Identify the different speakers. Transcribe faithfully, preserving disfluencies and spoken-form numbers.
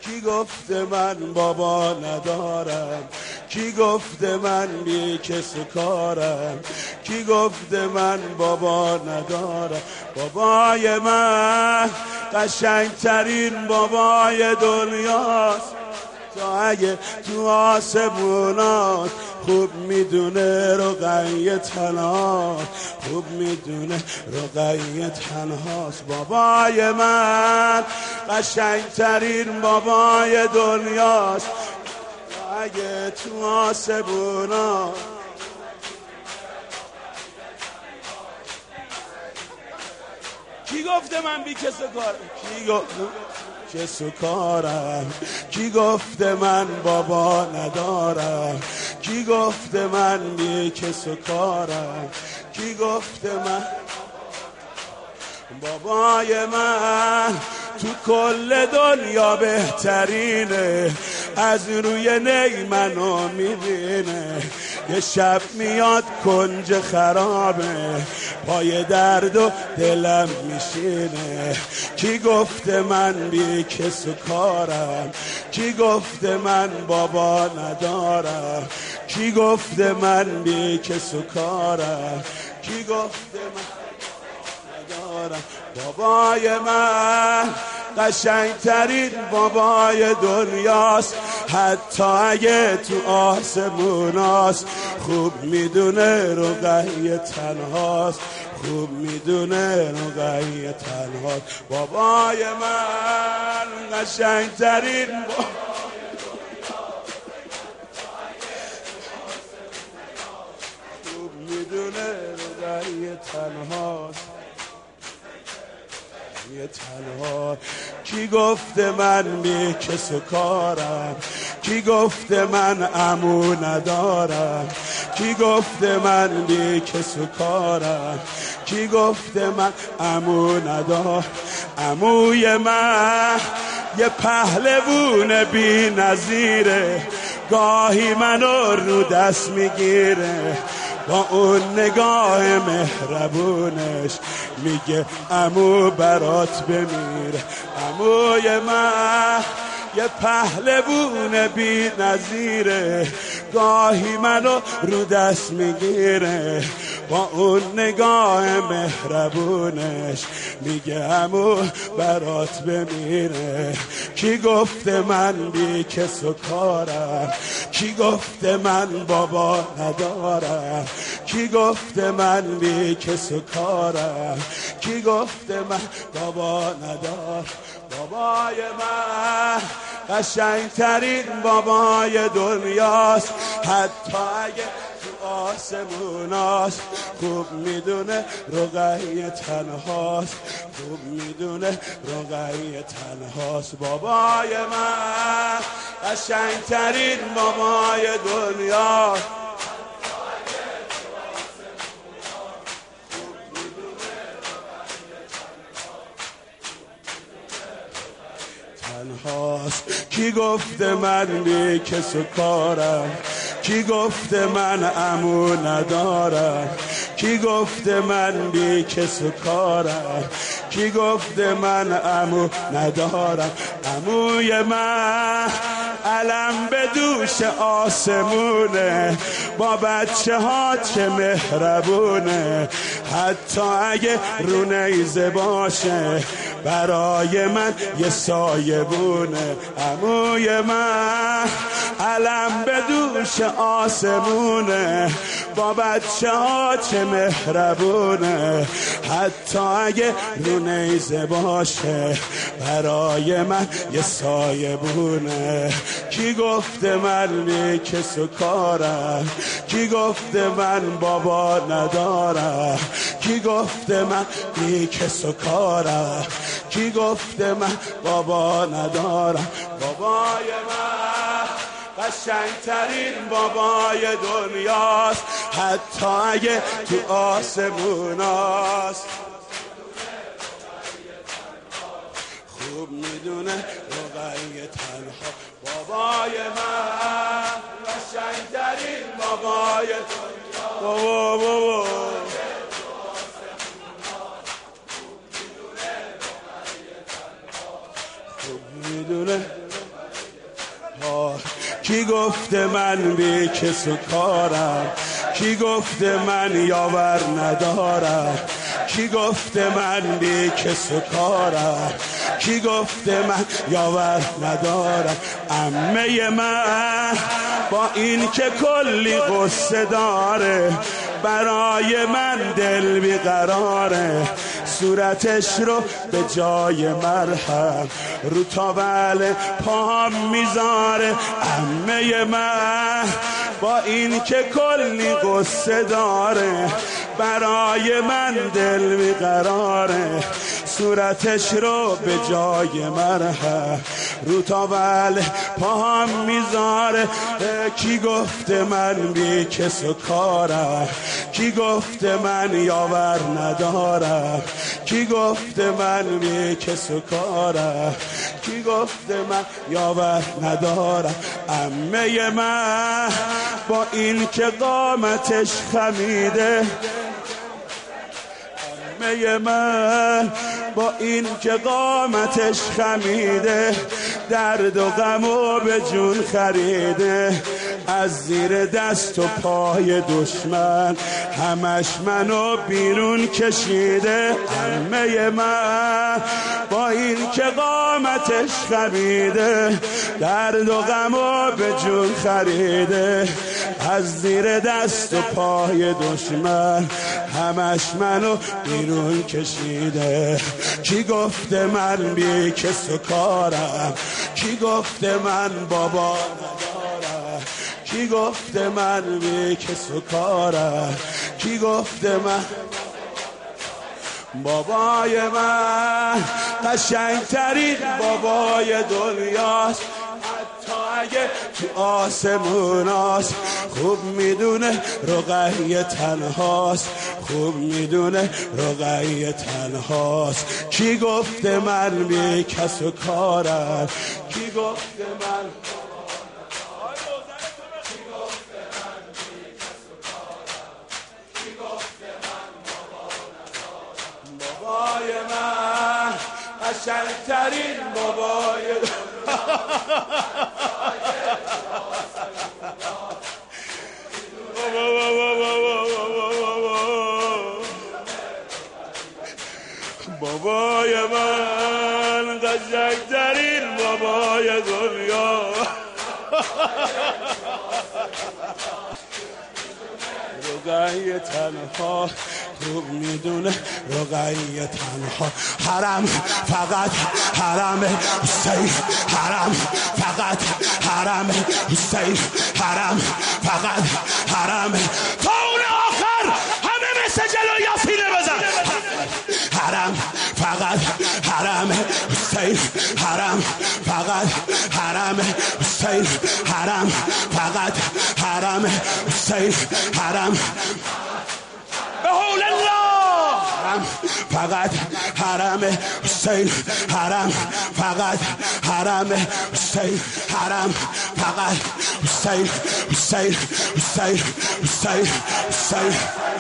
Speaker 1: کی گفته من بابا ندارم؟ کی گفته من بی کس و کارم؟ کی گفته من بابا ندارم؟ بابای من قشنگترین بابای دنیاست، تا اگه تو آسمونات خوب میدونه رقیه تنهاست، خوب میدونه رقیه تنهاست. بابای من قشنگترین بابای دنیاست، تا اگه تو آسمونات کی گفته من بی کس و کارم؟ کی گفته کس و کارم؟ کی گفته من بابا ندارم؟ کی گفته من بی کس و کارم؟ کی گفته من بابای من تو کل دنیا بهترینه، از روی نی منو میبینه، یه شب میاد کنج خرابه، پای درد و دلم میشینه. کی گفته من بی کس و کارم؟ کی گفته من بابا ندارم؟ کی گفته من بی کس و کارم؟ کی گفته من ندارم؟ بابای من قشنگترین بابای دنیاست، حتی اگه تو آسموناست، خوب میدونه رقیه تنهاست، خوب میدونه رقیه تنهاست. بابای من قشنگترین بابای خوب میدونه رقیه تنهاست، یه تنها. کی گفته من بی کس و کارم؟ کی گفته من عمو ندارم؟ کی گفته من بی کس و کارم؟ کی گفته من عمو ندارم؟ عموی من یه پهلوون بی نظیره، گاهی منو رو دست میگیره، با اون نگاه مهربونش میگه عمو برات بمیره. عموی من یه پهلوون بی نظیره، گاهی منو رو دست میگیره، با اون نگاه مهربونش میگه عمو برات بمیره. کی گفته من بی کس و کارم؟ کی گفته من بابا ندارم؟ کی گفته من بی کس و کارم؟ کی گفته من بابا ندارم؟ بابای من قشنگترین بابای دنیاست، حتی اگه تو آسموناست، خوب میدونه رقیه تنهاست، خوب میدونه رقیه تنهاست. بابای من قشنگترین بابای دنیاست، تنهاست. کی گفته من بی کس و کارم؟ کی گفته من عمو ندارم؟ کی گفته من بی کس و کارم؟ کی گفته من عمو ندارم؟ عموی من علم به دوش آسمونه، با بچه ها چه مهربونه، حتی اگه رو نیزه باشه برای من یه سایه بونه. عموی من علم به دوش آسمونه، با بچه ها چه مهربونه، حتی اگه رو نیزه باشه برای من یه سایه بونه. کی گفته من بی کس و کارم؟ کی گفته من بابا ندارم؟ کی گفته من بی کس و کارم؟ کی گفته من بابا ندارم؟ بابای من قشنگترین بابای دنیاست، حتی اگه تو آسموناست، خوب میدونه رقیه تنها. بابای من قشنگترین بابای دنیاست، بابا بابا خوب میدونه تنها؟ کی گفته من بی کس و کارم؟ کی گفته من یاور ندارم؟ کی گفته من بی کس و کارم؟ کی گفته من یاور ندارم؟ عمه من با این که کلی قصه داره، برای من دل بیقراره، صورتش رو به جای مرهم رو تاول پام میذاره. عمه من با این که کلی قصه داره، برای من دل بیقراره، صورتش رو به جای مرهم رو تاول پام میذاره. کی گفته من بی کس و کارم؟ کی گفته من یاور ندارم؟ کی گفته من بی کس و کارم؟ کی گفته من یاور ندارم؟ عمه من با این که قامتش خمیده، عمه من با این که قامتش خمیده، درد و غم و به جون خریده، از زیر دست و پای دشمن همش منو بیرون کشیده. عمه من با این که قامتش خمیده، درد و غم و به جون خریده، از زیر دست و پای دشمن همش منو بیرون کشیده. کی گفته من بی کس و کارم؟ کی گفته من بابا ندارم؟ کی گفته من بی کس و کارم؟ کی گفته من بابای من قشنگترین بابای دنیاست، حتی اگه تو آسموناست. خوب میدونه رقیه تنهاست، خوب میدونه رقیه تنهاست. کی گفته من بی کس و کارم؟ کی گفته من بابای من قشنگترین بابای بابای من قشنگترین بابای دنیا. رقیه تنها خوب میدونه رقیه تنها. حرم فقط حرم حسین، حرم فقط حرم حسین، حرم فقط حرم. تا اون آخر همه مثل جلو یاسین بزن. حرم فقط حرم حسین، حرم فقط حرم حسین، حرم فقط حرم حسین، حرم بقول الله. حرم فقط حرم حسین، حرم فقط حرم حسین، حرم فقط حسین، حسین حسین حسین حسین.